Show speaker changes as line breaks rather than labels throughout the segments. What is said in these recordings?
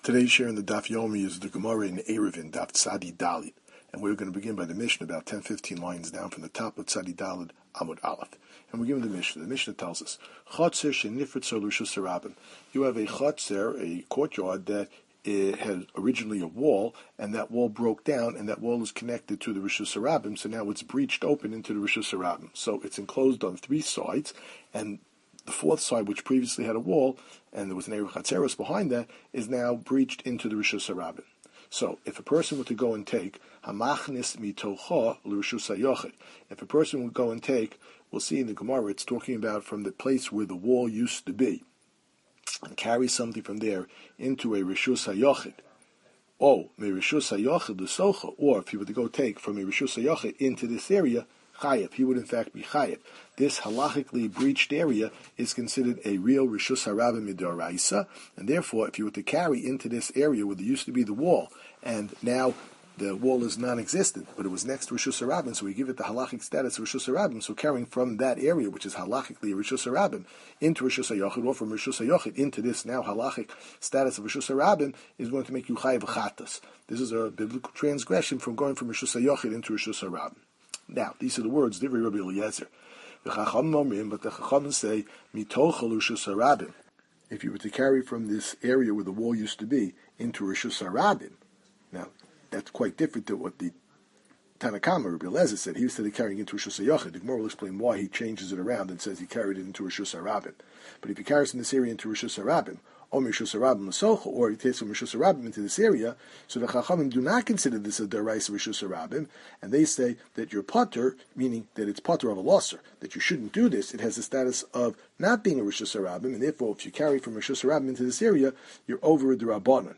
Today's share in the Daf Yomi is the Gemara in Eruvin, Daf Tzadi Dalit, and we're going to begin by the Mishnah about 10-15 lines down from the top of Tzadi Dalit Amud Aleph. And we're given the Mishnah. The Mishnah tells us, Chotzer shenifritzer l'rishus harabim. You have a chotzer, a courtyard that had originally a wall, and that wall broke down, and that wall is connected to the Rishus Harabim, so now it's breached open into the Rishus Harabim. So it's enclosed on three sides, and the fourth side, which previously had a wall, and there was an Erev Chatzeros behind that, is now breached into the Rishus Harabim. So, if a person were to go and take Hamachnis mitocha l'Rishus HaYochid, if a person would go and take, we'll see in the Gemara, it's talking about from the place where the wall used to be, and carry something from there into a Rishus HaYochid, or Rishus HaYochid l'Socha, or if he were to go take from a Rishus HaYochid into this area, Chayev, he would in fact be Chayev. This halachically breached area is considered a real Rishus Harabim Midoraisa, and therefore, if you were to carry into this area where there used to be the wall, and now the wall is non-existent, but it was next to Rishus Harabim, so we give it the halachic status of Rishus Harabim, so carrying from that area, which is halachically a Rishus Harabim, into Rishus HaYochid, or from Rishus HaYochid into this now halachic status of Rishus Harabim, is going to make you Chayev Chatas. This is a biblical transgression from going from Rishus HaYochid into Rishus Harabim. Now, these are the words, Divrei Rabbi Eliezer. The Chachamim, but the Chachamim say, Mitocha l'Rishus Harabim. If you were to carry from this area where the wall used to be into Rishus Harabim, now, that's quite different to what the Tanakama, Rabbi Eliezer, said. He said carrying into Rishus HaYochid. The Gemara will explain why he changes it around and says he carried it into Rishus Harabim. But if he carries from this area into Rishus Harabim, or Rishus Harabim l'Socha, or he takes from Rishus Harabim into this area, so the Chachamim do not consider this a Deraisa Rishus Harabim, and they say that you're Potter, meaning that it's Potter of a losser, that you shouldn't do this. It has the status of not being a Rishus Harabim, and therefore if you carry from Rishus Harabim into this area, you're over a D'Rabbanan.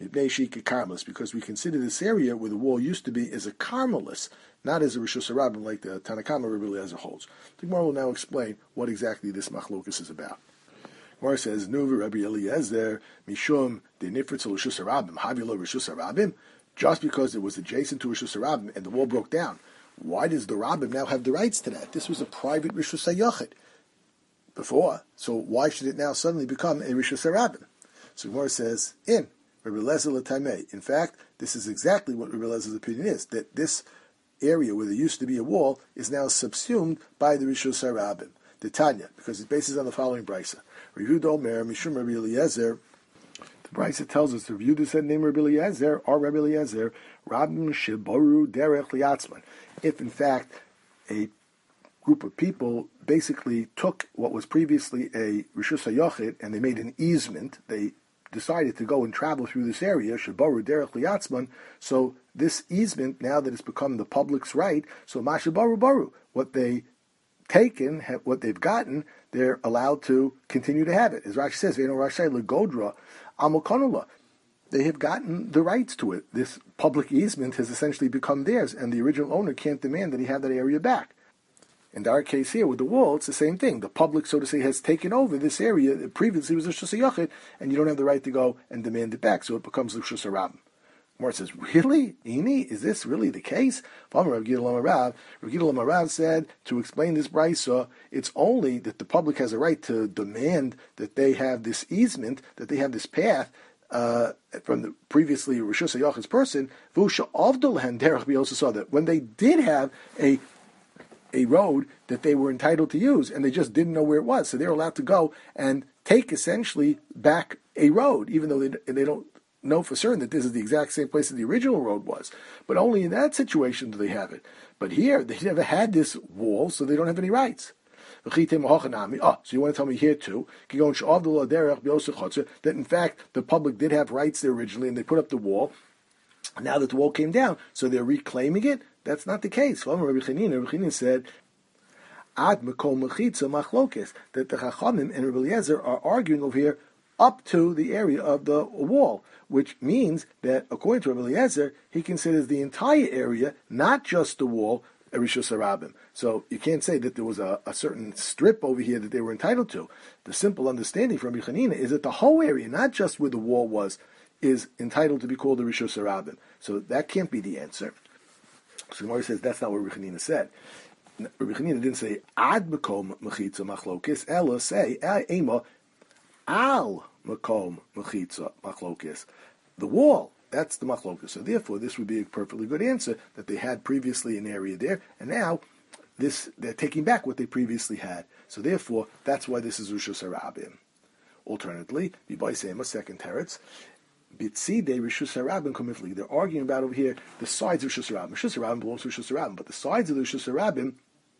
Because we consider this area where the wall used to be as a Carmelis, not as a Rishus Harabim like the Tanakama Rabbi Eliezer holds. The Gemara will now explain what exactly this machlokus is about. Gemara says, Nuva Rabbi Eliezer, Mishum, de Nifritz Rishus Harabim, Havilo Rishus Harabim, just because it was adjacent to Rishus Harabim and the wall broke down. Why does the Rabbim now have the rights to that? This was a private Rishus HaYochid before, so why should it now suddenly become a Rishus Harabim? So Gemara says, Rabbi Eliezer l'taimei. In fact, this is exactly what Rabbi Eliezer opinion is, that this area where there used to be a wall is now subsumed by the Rishus Harabim. The Tanya, because it bases on the following brisa. Reviewed Omer, Mishum Rabbi Eliezer. The brisa tells us, the Reviewed said name Rabbi Eliezer, or Rabbi Eliezer, Rabbim Sheboru Derech Liatzman. If in fact a group of people basically took what was previously a Rishus HaYochid and they made an easement, they decided to go and travel through this area, Sheboru Derech Liatzman, so this easement, now that it's become the public's right, so Mashabaru Baru, what they taken, what they've gotten, they're allowed to continue to have it. As Rashi says, Ve'eno Rashai Legodra Amokonula. They have gotten the rights to it. This public easement has essentially become theirs, and the original owner can't demand that he have that area back. In our case here, with the wall, it's the same thing. The public, so to say, has taken over this area that previously was a Rishus HaYochid, and you don't have the right to go and demand it back, so it becomes Rishus Harabim. Gemara says, really? Ini? Is this really the case? Rav Gidol Amarav said, to explain this brisa, it's only that the public has a right to demand that they have this easement, that they have this path, from the previously Rishus HaYochid's person, that when they did have a road that they were entitled to use, and they just didn't know where it was, so they're allowed to go and take essentially back a road, even though they don't know for certain that this is the exact same place that the original road was. But only in that situation do they have it. But here, they never had this wall, so they don't have any rights. So you want to tell me here too, that in fact the public did have rights there originally, and they put up the wall. Now that the wall came down, so they're reclaiming it? That's not the case. Rabbi Chanina said, Ad Mekol Mechitza Machlokes, that the Chachamim and Rabbi Eliezer are arguing over here up to the area of the wall, which means that, according to Rabbi Eliezer, he considers the entire area, not just the wall, a Rishus Harabim. So you can't say that there was a certain strip over here that they were entitled to. The simple understanding from Rabbi Chanina is that the whole area, not just where the wall was, is entitled to be called a Rishus Harabim. So that can't be the answer. So Gemara says that's not what Rabbi Chanina said. Rabbi Chanina didn't say Ad Mekom Mechitza Machlokes, Ella say Ema Al makom mechitza machlokes. The wall, that's the machlokes. So therefore, this would be a perfectly good answer that they had previously an area there, and now they're taking back what they previously had. So therefore, that's why this is Rishus Harabim. Alternatively, Bibaisema, second teretz, Bitzide Rishus Harabim Komifli. They're arguing about over here the sides of Rishus Harabim. Rishus Harabim belongs to Rishus Harabim, but the sides of the Rishus Harabim,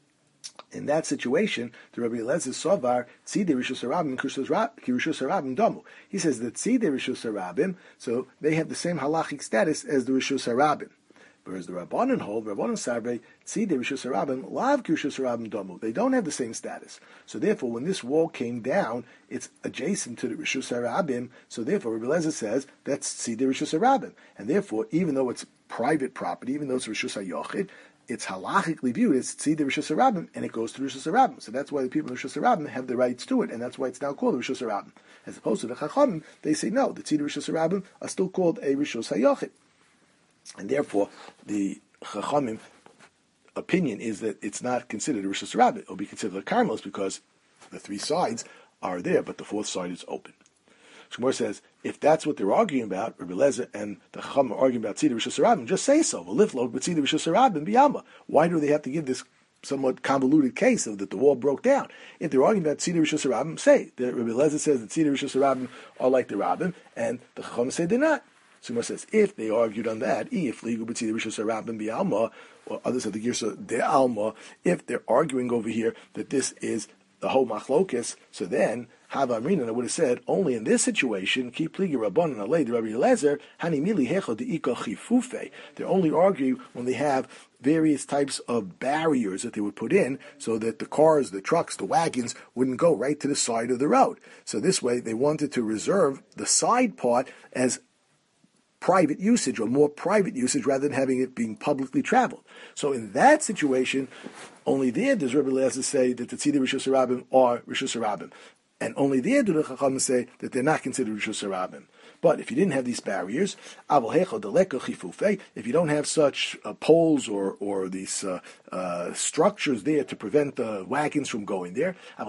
in that situation, the Rabbi Eliezer Sovar Tzide Rishus Harabim Rishus Harabim Damu. He says that Tzide Rishus Harabim, so they have the same halachic status as the Rishus Harabim. Whereas the Rabbanan hold, Rabbanan Sarvei, Tzidei Rishus Harabim, Lav Rishus Harabim Domu. They don't have the same status. So therefore, when this wall came down, it's adjacent to the Rishus Harabim. So therefore, Rabbi Eliezer says that's Tzidei Rishus Harabim. And therefore, even though it's private property, even though it's Rishus HaYochid, it's halachically viewed as Tzidei Rishus Harabim, and it goes to Rishus Harabim. So that's why the people of Rishus Harabim have the rights to it, and that's why it's now called Rishus Harabim. As opposed to the Chachamim, they say no, the Tzidei Rishus Harabim are still called a Rishus HaYochid. And therefore, the Chachamim opinion is that it's not considered a Rishus Harabim. It will be considered a Carmelis because the three sides are there, but the fourth side is open. Shmuel says, if that's what they're arguing about, Rabbi Eliezer and the Chachamim are arguing about Tzidei Rishus Harabim, just say so. V'liflo b'Tzidei Rishus Harabim b'Yalma. Why do they have to give this somewhat convoluted case of that the wall broke down? If they're arguing about Tzidei Rishus Harabim, say that Rabbi Eliezer says that Tzidei Rishus Harabim are like the Rabbim, and the Chachamim say they're not. Sumar says, if they argued on that, if legal b'tzidei Rishus Harabim b'Alma, or others have the Girsa de Alma, if they're arguing over here that this is the whole machlokes, so then Hava Amrina would have said only in this situation, ki pligi Rabbanan alei the Rabbi Eliezer hani mili hecha deika chifufe. They're only arguing when they have various types of barriers that they would put in so that the cars, the trucks, the wagons wouldn't go right to the side of the road. So this way, they wanted to reserve the side part as private usage, or more private usage, rather than having it being publicly traveled. So in that situation, only there does Rabbi Eliezer say that the Tzidei Rishus Harabim are Rishus Harabim. And only there do the Chachamim say that they're not considered Rishus Harabim. But if you didn't have these barriers, if you don't have such poles or these structures there to prevent the wagons from going there, in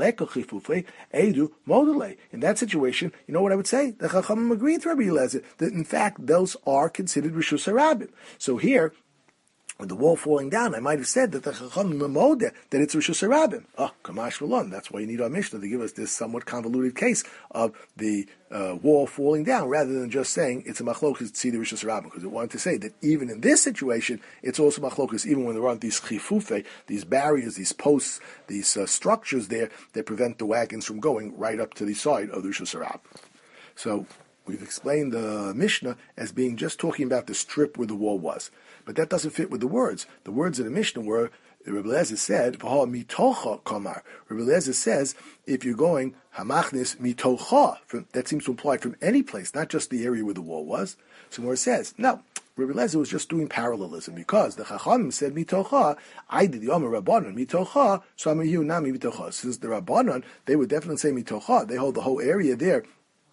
that situation, you know what I would say? The Chachamim agreed with Rabbi Eliezer that in fact those are considered Rishus Harabim. So here, with the wall falling down, I might have said that the Chachamim Memodeh, that it's Rishus Harabim. Kamash V'lon. That's why you need our Mishnah to give us this somewhat convoluted case of the wall falling down, rather than just saying it's a machlokas tzidei Rishus Harabim, because it wanted to say that even in this situation, it's also machlokas, even when there aren't these chifufe, these barriers, these posts, these structures there that prevent the wagons from going right up to the side of the Rishus Harabim. So we've explained the Mishnah as being just talking about the strip where the wall was. But that doesn't fit with the words. The words of the Mishnah were, Rabbi Eliezer said, V'ha mitocha kamar. Rabbi Eliezer says, if you're going hamachnis mitocha, that seems to imply from any place, not just the area where the wall was. So where it says, no, Rabbi Eliezer was just doing parallelism, because the Chachamim said mitocha, I did the Omer Rabbanon mitocha, so I'm a nami mitocha. Since the Rabbanon, they would definitely say mitocha. They hold the whole area there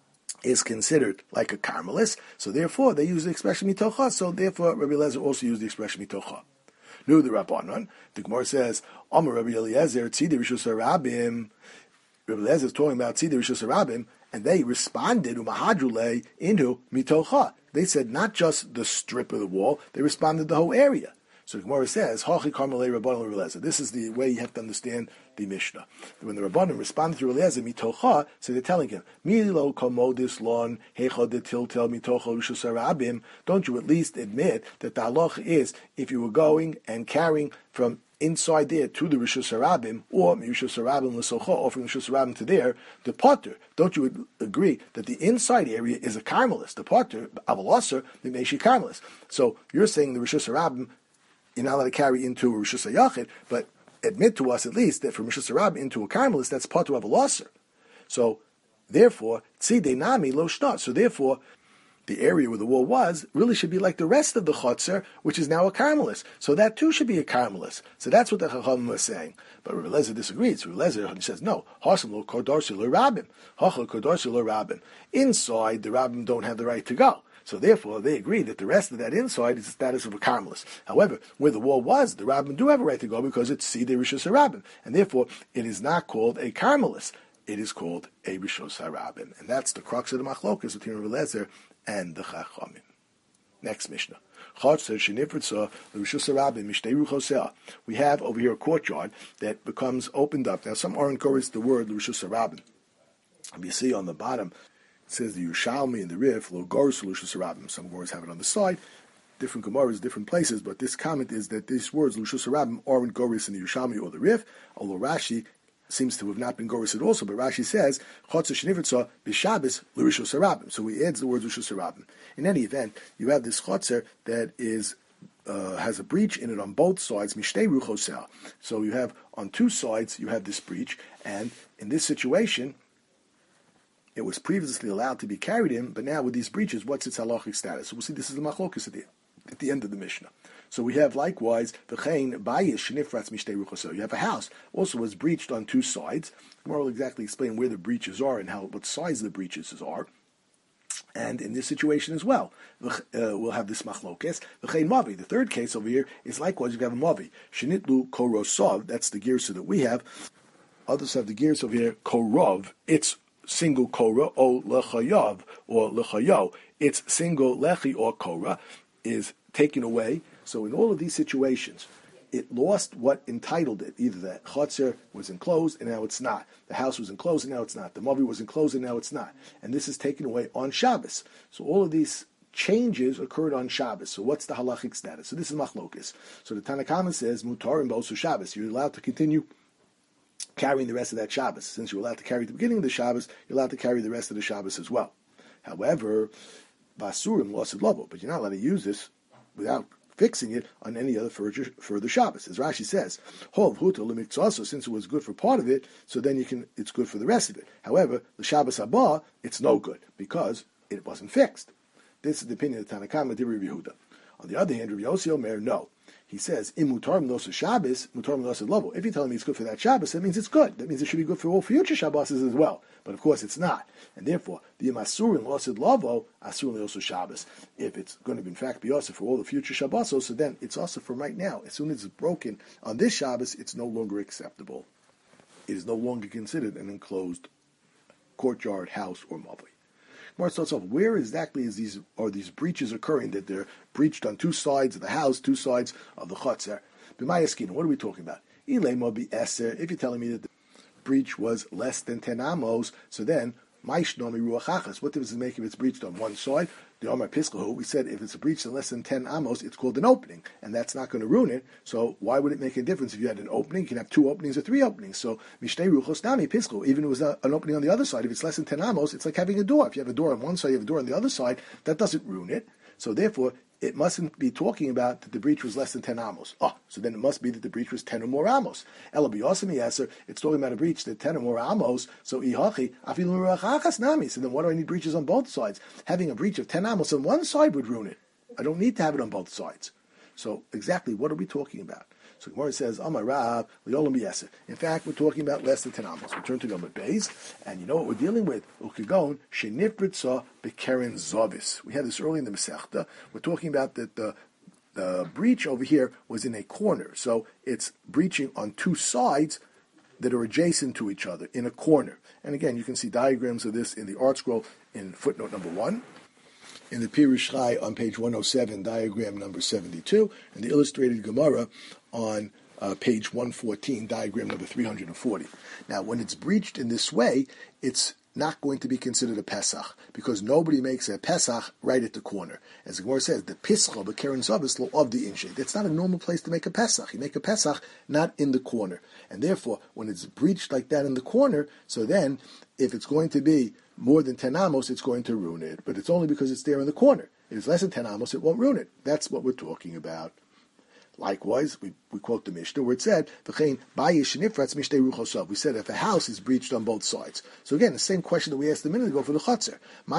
is considered like a Carmelis, so therefore they use the expression mitocha, so therefore Rabbi Eliezer also used the expression mitocha. Nu the Rabbanon, the Gemara says, Amar Rabbi Eliezer, Tzidei Rishus Harabim. Rabbi Eliezer is talking about Tzidei Rishus Harabim, and they responded, umahadrule, into mitocha. They said not just the strip of the wall, they responded the whole area. So the Gemara says, Hachi Karmelei Rabbanon Rabbi Eliezer. This is the way you have to understand the Mishnah. When the Rabbanon responded to Rabbi Eliezer, mitocha, so they're telling him, Milo komodis lon hecha detiltel mitocha Rishus Harabim. Don't you at least admit that the halacha is, if you were going and carrying from inside there to the Rishus Harabim, or Rishus Harabim l'socha, or from Rishus Harabim to there, the potter, don't you agree that the inside area is a Carmelis? The potter, avalaser, the Meishi Carmelis. So you're saying the Rishus Harabim, you're not allowed to carry into a Rishus HaYachid, but admit to us at least that from Rishus Harabim into a Carmelis, that's part of a losser. So, therefore, tzidei nami lo shnat. So therefore, the area where the wall was really should be like the rest of the chotzer, which is now a Carmelis. So that too should be a Carmelis. So that's what the Chachamim was saying. But Rabbi Eliezer disagrees. Rabbi Eliezer says, no, hasam lo kodarsi lo rabbim. Hachal kodarsi lo rabbim. Inside, the rabbim don't have the right to go. So therefore, they agree that the rest of that inside is the status of a Carmelis. However, where the wall was, the rabbim do have a right to go because it's Tzidei Rishus Harabim, and therefore it is not called a Carmelis. it is called a Rishos HaRabim. And that's the crux of the machlokas between Rabbi Eliezer and the Chachamim. Next Mishnah. We have over here a courtyard that becomes opened up. Now some aren't encouraged the word Rishos HaRabim. You see on the bottom, it says the Yerushalmi and the Rif, Lo Goros Rishos HaRabim. Some words have it on the side. Different Gemaras, different places, but this comment is that these words, Rishos HaRabim, aren't Goros in the Yerushalmi or the Rif, although Rashi seems to have not been Goros at also, but Rashi says, Chotzer Shenivritza B'Shabbos L'Rishos HaRabim. So he adds the word Rishos HaRabim. In any event, you have this Chotzer that is has a breach in it on both sides, Mishtei Ruchosel. So you have, on two sides, you have this breach, and in this situation, it was previously allowed to be carried in, but now with these breaches, what's its halachic status? So we'll see this is the machlokas at the end of the Mishnah. So we have likewise v'chein bayis shenifratz mishtei ruchosel. You have a house also was breached on two sides. Gemara will exactly explain where the breaches are and what size the breaches are. And in this situation as well, we'll have this machlokes. V'chein mavi. The third case over here is likewise you have a mavi shenitlu korosov. That's the girsa that we have. Others have the girsa over here korov. It's single kora or lechayav or lechayo. It's single lechi or kora is taken away. So in all of these situations, it lost what entitled it. Either the chotzer was enclosed and now it's not. The house was enclosed and now it's not. The mavi was enclosed and now it's not. And this is taken away on Shabbos. So all of these changes occurred on Shabbos. So what's the halachic status? So this is machlokes. So the Tanakhama says, mutar and b'osu Shabbos. You're allowed to continue carrying the rest of that Shabbos. Since you're allowed to carry the beginning of the Shabbos, you're allowed to carry the rest of the Shabbos as well. However, basurim lost lovo, but you're not allowed to use this without fixing it on any other further Shabbos. As Rashi says, Hov huta l'miktzah, since it was good for part of it, so then it's good for the rest of it. However, the Shabbos haba, it's no good, because it wasn't fixed. This is the opinion of Tanakama de Rabbi Yehuda. On the other hand, Rabbi Yossi Omer, no. He says, "Im mutar minosa Shabbos, mutar minosa lovo." If you're telling me it's good for that Shabbos, that means it's good. That means it should be good for all future Shabbos as well. But of course, it's not, and therefore, the imasur and losid lovo asur also Shabbos. If it's going to, in fact, be also for all the future Shabbosos, so then it's also for right now. As soon as it's broken on this Shabbos, it's no longer acceptable. It is no longer considered an enclosed courtyard, house, or mavi. Gemara starts off, where exactly are these breaches occurring, that they're breached on two sides of the house, two sides of the chotzer? B'mayaskin, what are we talking about? If you're telling me that the breach was less than 10 amos, so then, what difference does it make if it's breached on one side? The Omar Pislahu, we said if it's a breach in less than 10 amos, it's called an opening, and that's not going to ruin it. So why would it make a difference if you had an opening? You can have two openings or three openings. So Mishtei Ruchos Nami Pislahu, even if it was an opening on the other side, if it's less than 10 amos, it's like having a door. If you have a door on one side, you have a door on the other side, that doesn't ruin it. So therefore, it mustn't be talking about that the breach was less than 10 amos. So then it must be that the breach was 10 or more amos. It's talking about a breach that 10 or more amos, so ihachi, afilu ruachachas nami. So then what do I need breaches on both sides? Having a breach of 10 amos on one side would ruin it. I don't need to have it on both sides. So exactly what are we talking about? So Gemara says, Amar Rav, Liolam B'Yeser. In fact, we're talking about less than 10 amos. We turn to Yom Beis, and you know what we're dealing with? Ukigon, Shenifritza Bekeren Zovis. We had this early in the Masechta. We're talking about that the breach over here was in a corner. So it's breaching on two sides that are adjacent to each other, in a corner. And again, you can see diagrams of this in the Art Scroll in footnote number 1. In the Pirush Chai on page 107, diagram number 72, and the illustrated Gemara on page 114, diagram number 340. Now, when it's breached in this way, it's not going to be considered a Pesach, because nobody makes a Pesach right at the corner. As the Gemara says, the Pischa, the Keren Zavis, of the Inshe. That's not a normal place to make a Pesach. You make a Pesach not in the corner. And therefore, when it's breached like that in the corner, so then, if it's going to be more than 10 amos, it's going to ruin it. But it's only because it's there in the corner. If it's less than 10 amos, it won't ruin it. That's what we're talking about. Likewise, we quote the Mishnah where it said, we said if a house is breached on both sides. So again, the same question that we asked a minute ago for the Chotzer.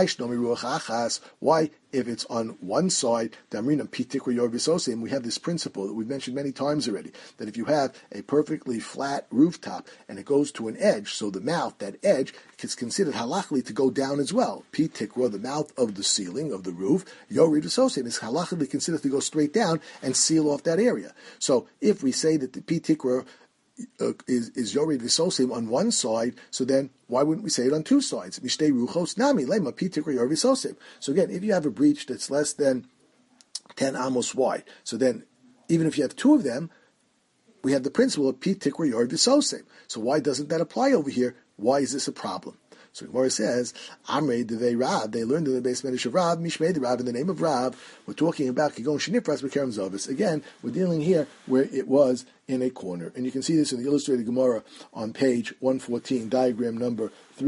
Why, if it's on one side, we have this principle that we've mentioned many times already, that if you have a perfectly flat rooftop and it goes to an edge, so the mouth, that edge, is considered halachically to go down as well. Pitikra, the mouth of the ceiling, of the roof, Yorid Associate, is halachically considered to go straight down and seal off that area. So if we say that the Pitikra is Yored Visosim on one side, so then why wouldn't we say it on two sides? Mishtei Ruchos Nami Lema Pi Tikra Yored Visosim. So again, if you have a breach that's less than 10 amos wide, so then even if you have two of them, we have the principle of Pi Tikra Yored Visosim. So why doesn't that apply over here? Why is this a problem? So Gemara says, Amrei Devei Rav, they learned in the base medish of Rav, Mishmei the Rav, in the name of Rav. We're talking about Kigon Shenifras B'Kerem Zovis. Again, we're dealing here where it was in a corner. And you can see this in the illustrated Gemara on page 114, diagram number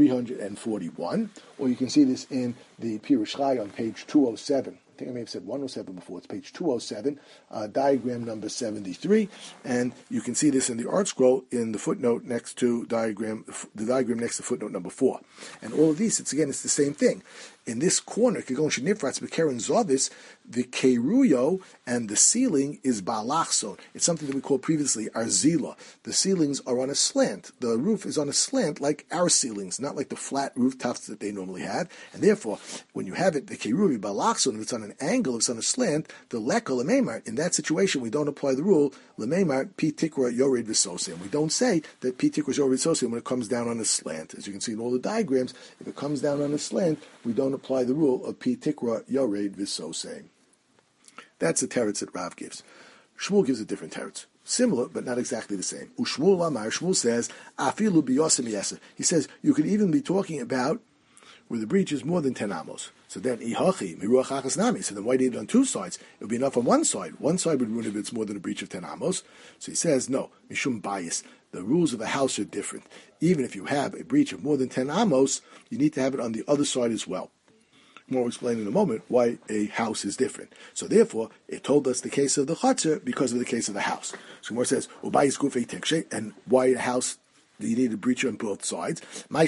341. Or you can see this in the Pirush Chai on page 207. I think I may have said 107 before. It's page 207, diagram number 73, and you can see this in the art scroll in the footnote next to the diagram next to footnote number 4. And all of these, it's the same thing. In this corner, Kigon Shenifratz B'Keren Zovis, the keruyo and the ceiling is balachson. It's something that we called previously arzila. The ceilings are on a slant. The roof is on a slant like our ceilings, not like the flat rooftops that they normally have. And therefore, when you have it, the keruyo balachson, if it's on an angle, if it's on a slant, the leka lememar. In that situation, we don't apply the rule lememar pi tikra yored v'sosim. We don't say that pi tikra yored v'sosim when it comes down on a slant. As you can see in all the diagrams, if it comes down on a slant, we don't apply the rule of pi tikra yored v'sosim. That's the teretz that Rav gives. Shmuel gives a different teretz. Similar, but not exactly the same. Ushmuel Amar, Shmuel says, afilu biyosim yesa. He says, you could even be talking about where the breach is more than 10 amos. So then, ihachi, miruach achas nami. So then why do you do it on two sides? It would be enough on one side. One side would ruin if it's more than a breach of 10 amos. So he says, no, mishum bias. The rules of a house are different. Even if you have a breach of more than 10 amos, you need to have it on the other side as well. We'll explain in a moment why a house is different. So therefore, it told us the case of the chatzar because of the case of the house. So Gemara says, "Ubayis gufei tikshe," and why a house? You need a breach on both sides. In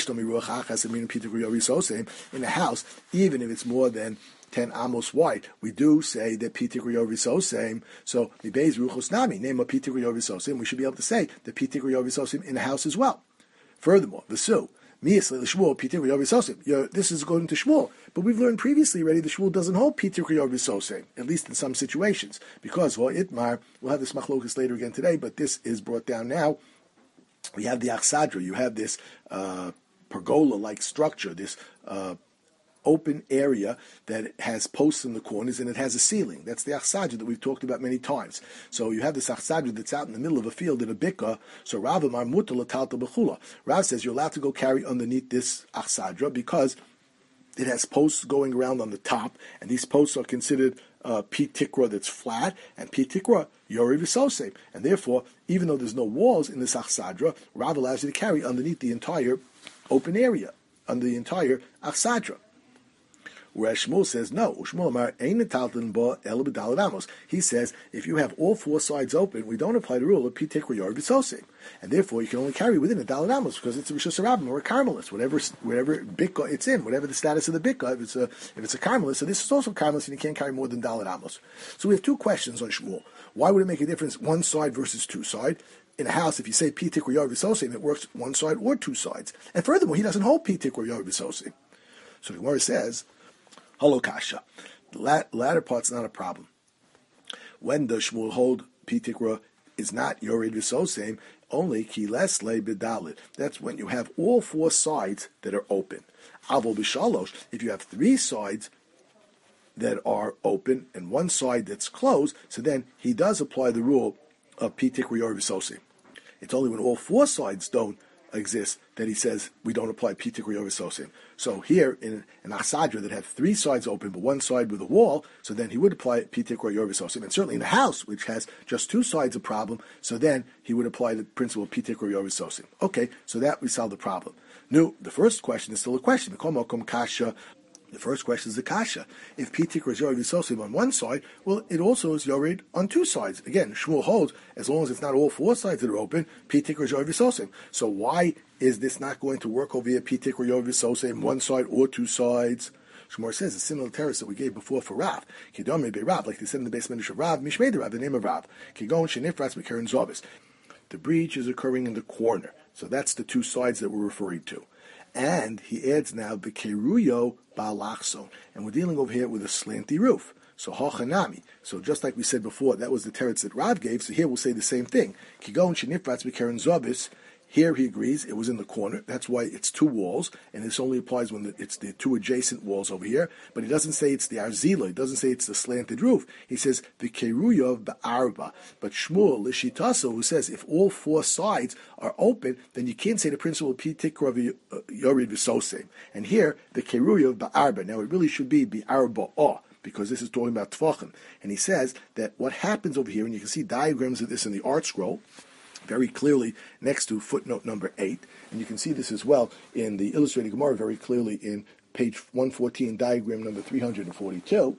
a house, even if it's more than 10 amos wide, we do say that pitikri yovisosim. So mibeis ruchos nami name of pitikri yovisosim. We should be able to say that pitikri yovisosim in a house as well. Furthermore, the su. This is going to Shmuel, but we've learned previously already the Shmuel doesn't hold Pitikri Yovisosim, at least in some situations, because Itmar, we'll have this machlokus later again today, but this is brought down now. We have the Achsadra, you have this pergola-like structure, this open area that has posts in the corners and it has a ceiling. That's the achsadra that we've talked about many times. So you have this achsadra that's out in the middle of a field in a bikka. So Rav Amar mutar l'talta b'chula. Rav says you're allowed to go carry underneath this achsadra because it has posts going around on the top, and these posts are considered pi tikra that's flat, and pi tikra yored v'sosim. And therefore, even though there's no walls in this achsadra, Rav allows you to carry underneath the entire open area, under the entire achsadra. Whereas Shmuel says, no. He says, if you have all four sides open, we don't apply the rule of pitikra yored v'sosim. And therefore, you can only carry within a daled amos because it's a rishus harabim or a carmelist, whatever bikka it's in, whatever the status of the bikka. If it's a carmelist, so this is also carmelist, and you can't carry more than daled amos. So we have two questions on Shmuel. Why would it make a difference one side versus two side? In a house, if you say pitikra yored v'sosim, it works one side or two sides. And furthermore, he doesn't hold pitikra yored v'sosim. So the Gemara says, Halokasha. The latter part's not a problem. When does Shmuel hold pitikra is not yored v'sosim, only ki lesle b'dalit. That's when you have all four sides that are open. Avol b'shalosh, if you have three sides that are open and one side that's closed, so then he does apply the rule of pitikra yored v'sosim. It's only when all four sides don't exist that he says we don't apply pitikra yored v'sosim. So here in an achsadra that had three sides open but one side with a wall, so then he would apply pitikra yored v'sosim. And certainly in a house which has just two sides a problem, so then he would apply the principle of pitikra yored v'sosim. Okay, so that we solved the problem. Now the first question is still a question. The first question is the kasha. If pitikra is yored v'sosim on one side, well, it also is yored on two sides. Again, Shmuel holds, as long as it's not all four sides that are open, pitikra is yored v'sosim. So why is this not going to work over here, pitikra yored v'sosim, one side or two sides? Shmuel says a similar terrace that we gave before for Rav. Kidome be Rav, like they said in the basement of Rav, Mishmei de Rav, the name of Rav. Kigon shenifratz b'keren zovis. The breach is occurring in the corner. So that's the two sides that we're referring to. And he adds now B'keruyo Ba'alachson. And we're dealing over here with a slanty roof. So hochanami. So just like we said before, that was the teretz that Rav gave. So here we'll say the same thing. Kigon shenifratz b'keren zobis. Here he agrees it was in the corner. That's why it's two walls, and this only applies when it's the two adjacent walls over here. But he doesn't say it's the arzila. He doesn't say it's the slanted roof. He says the keruyov ba'arba. But Shmuel Lishitaso, who says if all four sides are open, then you can't say the principle of pitikra yorid v'sosem. And here the keruyov ba'arba. Now it really should be ba'arba or, because this is talking about tefachim. And he says that what happens over here, and you can see diagrams of this in the art scroll, very clearly next to footnote number 8, and you can see this as well in the Illustrated Gemara very clearly in page 114, diagram number 342,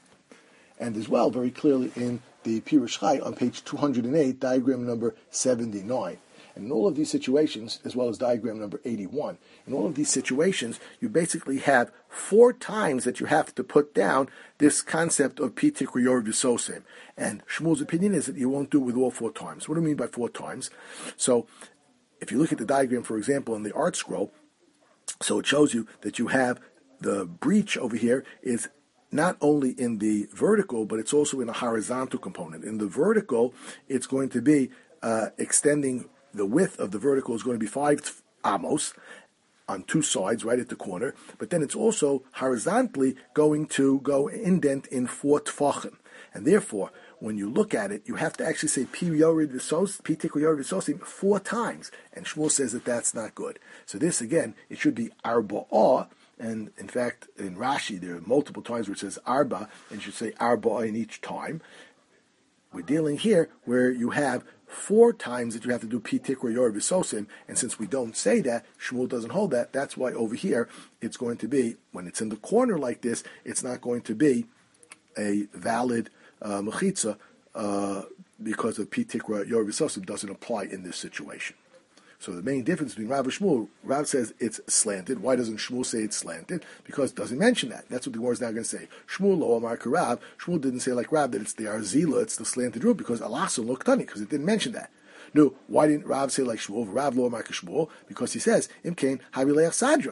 and as well very clearly in the Pirush Chai on page 208, diagram number 79. And in all of these situations, as well as diagram number 81, in all of these situations, you basically have 4 times that you have to put down this concept of pitikra yor v'sosem. And Shmuel's opinion is that you won't do it with all 4 times. What do I mean by 4 times? So, if you look at the diagram, for example, in the art scroll, so it shows you that you have the breach over here is not only in the vertical, but it's also in a horizontal component. In the vertical, it's going to be extending. The width of the vertical is going to be 5 amos on 2 sides, right at the corner. But then it's also horizontally going to go indent in 4 tfachim. And therefore, when you look at it, you have to actually say pi yorid v'sosim 4 times. And Shmuel says that that's not good. So this, again, it should be arba'ah. And in fact, in Rashi, there are multiple times where it says arba, and you should say arba'ah in each time. We're dealing here where you have 4 times that you have to do pitikra yor v'sosim, and since we don't say that, Shmuel doesn't hold that. That's why over here it's going to be, when it's in the corner like this, it's not going to be a valid mechitza because of pitikra yor v'sosim doesn't apply in this situation. So the main difference between Rav and Shmuel, Rav says it's slanted. Why doesn't Shmuel say it's slanted? Because it doesn't mention that. That's what the Gemara is now going to say. Shmuel lo amar Rav. Shmuel didn't say like Rav that it's the arzila, it's the slanted roof, because alasun lo ktani, because it didn't mention that. No, why didn't Rav say like Shmuel? Rav lo amar Shmuel, because he says imkain havileach sadra.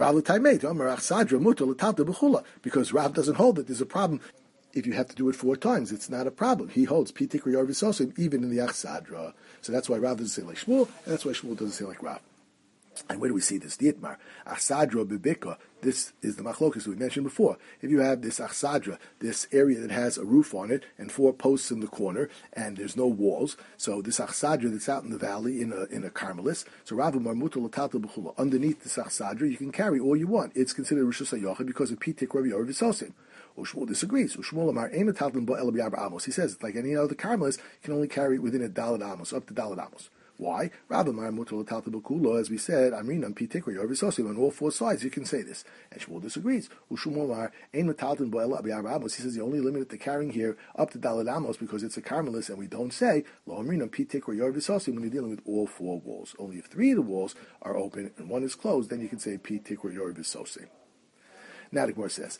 Because Rav doesn't hold that there's a problem. If you have to do it 4 times, it's not a problem. He holds pitikra yor v'sosim even in the achsadra. So that's why Rav doesn't say like Shmuel, and that's why Shmuel doesn't say like Rav. And where do we see this? Dietmar, achsadra bibika. This is the machlokas we mentioned before. If you have this achsadra, this area that has a roof on it and 4 posts in the corner, and there's no walls, so this achsadra that's out in the valley in a carmelis, so Rav marmuta l'talta b'chula. Underneath this achsadra, you can carry all you want. It's considered rishus hayochid because of pitikra yor v'sosim. Shmuel disagrees. Shmuel amar ein metalton bo el b'yarba amos. He says it's like any other carmelis, you can only carry it within a daled amos, up to daled amos. Why? Rabbi amar mutal l'talton b'kulo, as we said, amrinam pitikra yor v'sosim. On all 4 sides, you can say this. And Shmuel disagrees. Shmuel amar ein metalton bo el b'yarba amos. He says you only limit the carrying here up to daled amos because it's a carmelis, and we don't say lo amrinam pitikra yor v'sosim when you're dealing with all 4 walls. Only if 3 of the walls are open and 1 is closed, then you can say pitikra yor v'sosim. Now the Gemara says,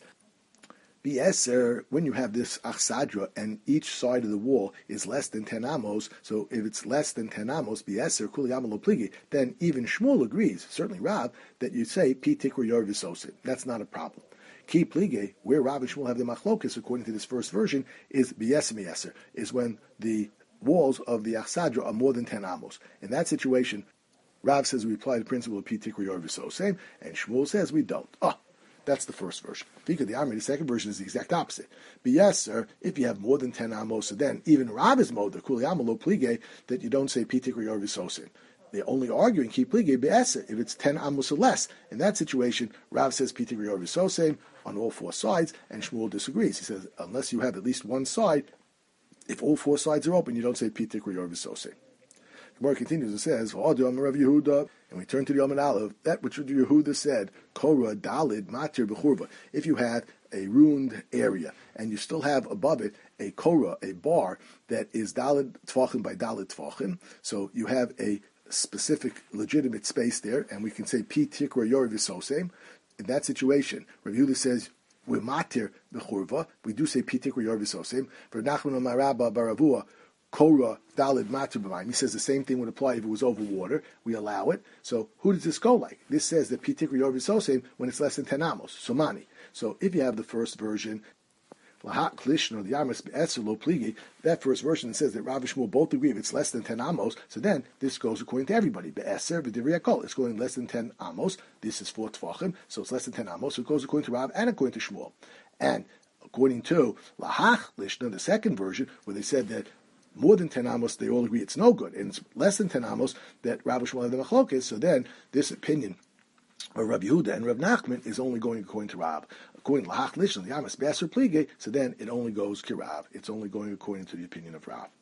B'eser, when you have this achsadra and each side of the wall is less than 10 amos, so if it's less than 10 amos, b'eser kuli amalo pligi, then even Shmuel agrees, certainly Rav, that you say pitikra yor v'sosim. That's not a problem. Ki plige, where Rav and Shmuel have the machlokas, according to this first version, is b'eser, is when the walls of the achsadra are more than 10 amos. In that situation, Rav says we apply the principle of pitikra yor v'sosim, and Shmuel says we don't. That's the first version. Because the Amri, the second version, is the exact opposite. But yes, sir, if you have more than 10 amos, so then even Rav is moda, kuli amalo plige, that you don't say pitikra yor v'sosim. They're only arguing ki plige be'eser if it's 10 amos or less. In that situation, Rav says pitikra yor v'sosim on all 4 sides, and Shmuel disagrees. He says unless you have at least one side, if all 4 sides are open, you don't say pitikra yor v'sosim. Gemara continues and says, Rav Yehuda, and we turn to the Yom Aleph, that which Yehuda said, Korah Dalid Matir B'churva. If you had a ruined area and you still have above it a Korah, a bar that is Dalid Tvachim by Dalid Tvachim, so you have a specific legitimate space there, and we can say Pi Tikra Yor V'sosem. In that situation, Rav Yehuda says, we're Matir B'churva, we do say Pi Tikra Yor V'sosem. For Nachman Marabba Baravua, Korah Dalid Matu B'mayim. He says the same thing would apply if it was over water. We allow it. So who does this go like? This says that Pitikri Yor V'Sosem when it's less than 10 amos. Somani. So if you have the first version, Lahat Klishno, the Yamas Be'etzer Lo Pligi, that first version says that Rav and Shmuel both agree if it's less than 10 amos, so then this goes according to everybody. Be'etzer V'Divrei Hakol. It's going less than 10 amos. This is 4 Tvachim, so it's less than 10 amos. So it goes according to Rav and according to Shmuel. And according to Lahach Lishna, the second version, where they said that more than 10 amos, they all agree it's no good, and it's less than 10 amos that Rav and Shmuel have the machlokes. So then this opinion of Rabbi Yehuda and Rav Nachman is only going according to Rav. According to Lahach Lishon, the Yamas Be'aser Plige, so then it only goes Kirav. It's only going according to the opinion of Rav.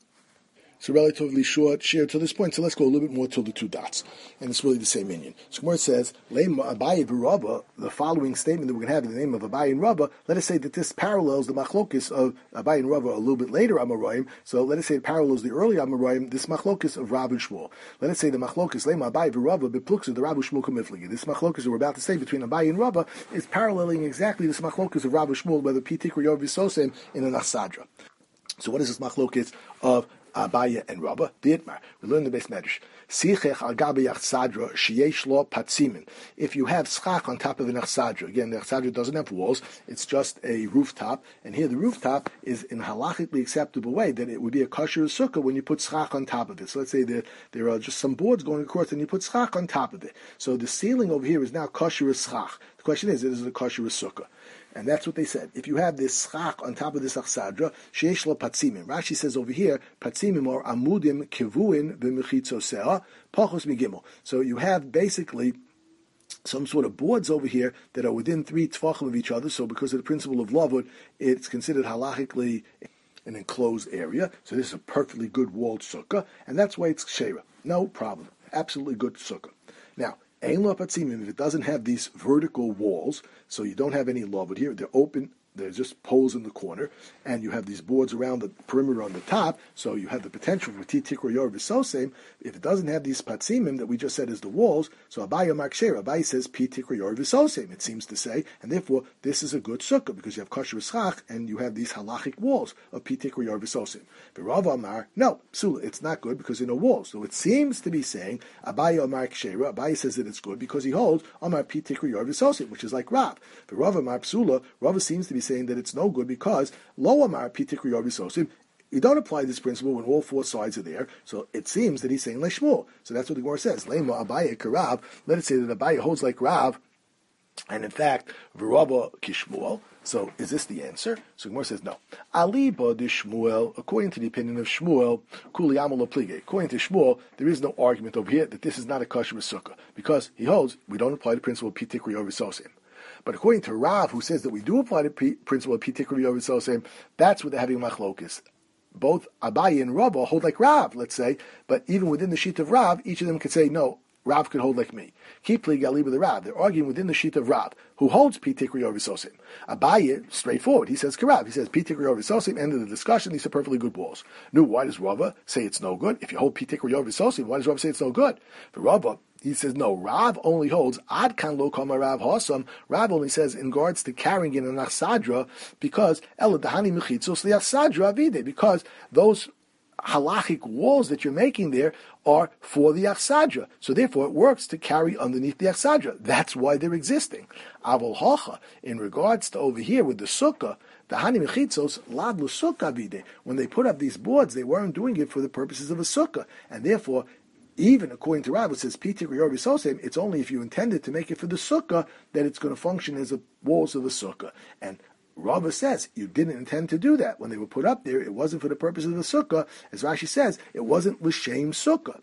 So relatively short share to this point. So let's go a little bit more till the two dots. And it's really the same minion. So Gemara says, Leima Abaye v'Rava, the following statement that we're going to have in the name of Abaye and Rava, let us say that this parallels the machlokis of Abaye and Rava a little bit later Amoraim. So let us say it parallels the early Amoraim, this machlokis of Rav and Shmuel. Let us say the machlokis, Leima Abaye v'Rava, bepluksa the Rav and Shmuel kamifligi. This machlokis that we're about to say between Abaye and Rava is paralleling exactly this machlokis of Rav and Shmuel, whether Pitik or Yov V'Sosem in an Achsadra. So what is this machlokis of Abaye and Rabba? Dietmar. We learn the base medrash. Sichech al gabi achsadra sheyesh lo patzimin. If you have schach on top of an achsadra, again, the achsadra doesn't have walls, it's just a rooftop, and here the rooftop is in a halachically acceptable way that it would be a kosher sukkah when you put schach on top of it. So let's say there are just some boards going across and you put schach on top of it. So the ceiling over here is now kosher schach. The question is it a kosher sukkah? And that's what they said. If you have this schach on top of this achsadra, sheish lo patzimim. Rashi says over here, patzimim are amudim kivuin b'mechitzosea pachos migimel. So you have basically some sort of boards over here that are within 3 tefachim of each other. So because of the principle of lavud, it's considered halachically an enclosed area. So this is a perfectly good walled sukkah, and that's why it's kshera. No problem. Absolutely good sukkah. Now, Ein lo patzimim, if it doesn't have these vertical walls, so you don't have any lavud here, they're open, there's just poles in the corner, and you have these boards around the perimeter on the top, so you have the potential for titik or yor v'sosem. If it doesn't have these patzimim that we just said is the walls, so Abaye Marksher, Abaye says pitik or yor v'sosem, it seems to say, and therefore this is a good sukkah, because you have kosher schach, and you have these halachic walls of pitik or yor v'sosem. Rav Amar, no, psula, it's not good because there are no walls. So it seems to be saying, Abaye Marksher, Abaye says that it's good because he holds Amar pitik or yor v'sosem, which is like Rav. Rav Amar psula, Rav seems to be saying that it's no good because lo amar pitik riyor v'sosim. You don't apply this principle when all 4 sides are there. So it seems that he's saying like Shmuel. So that's what the Gemara says. Leima Abaye karav. Let it say that Abaye holds like Rav, and in fact v'Rabba kishmuel. So is this the answer? So Gemara says no. Aliba de Shmuel, according to the opinion of Shmuel, kuli amol plige. According to Shmuel, there is no argument over here that this is not a kosher sukkah because he holds we don't apply the principle of pitik riyor v'sosim. But according to Rav, who says that we do apply the principle of pitik riyor v'sosem, that's what they're having machlokes. Both Abaye and Rabba hold like Rav, let's say, but even within the sheet of Rav, each of them could say, no, Rav could hold like me. Keep plig aliba the Rav. They're arguing within the sheet of Rav, who holds pitik riyor v'sosim. Abaye, straightforward, he says Karav. He says pitik riyor v'sosim, end of the discussion, these are perfectly good walls. No, why does Rava say it's no good? If you hold pitik riyor v'sosim, why does Rava say it's no good? For Rava, he says, no, Rav only holds, ad kan lo kama Rav hasam. Rav only says in regards to carrying in an achsadra, because ela dahani mechitzos li'achsadra avide, because those halachic walls that you're making there are for the achsadra. So therefore it works to carry underneath the achsadra. That's why they're existing. Avol hacha, in regards to over here with the sukkah, the hani mechitzos lad l'sukkah avide. When they put up these boards, they weren't doing it for the purposes of a sukkah. And therefore, even according to Rav, it says pitik riyor v'sosem, it's only if you intended to make it for the sukkah that it's going to function as the walls of a sukkah. And Rava says you didn't intend to do that. When they were put up there, it wasn't for the purpose of the sukkah. As Rashi says, it wasn't l'shem sukkah.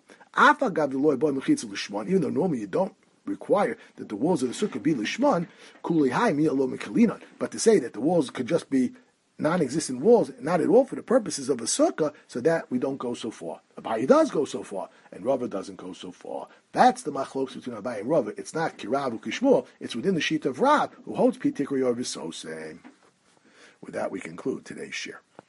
Even though normally you don't require that the walls of the sukkah be l'shman, kuli hai mi alo mikalinon. But to say that the walls could just be non-existent walls, not at all for the purposes of a sukkah, so that we don't go so far. Abaye does go so far, and Rava doesn't go so far. That's the machlokes between Abaye and Rava. It's not Kirav or Kishmuel, it's within the sheet of Rav, who holds pitik riyor v'sosem. With that, we conclude today's shir.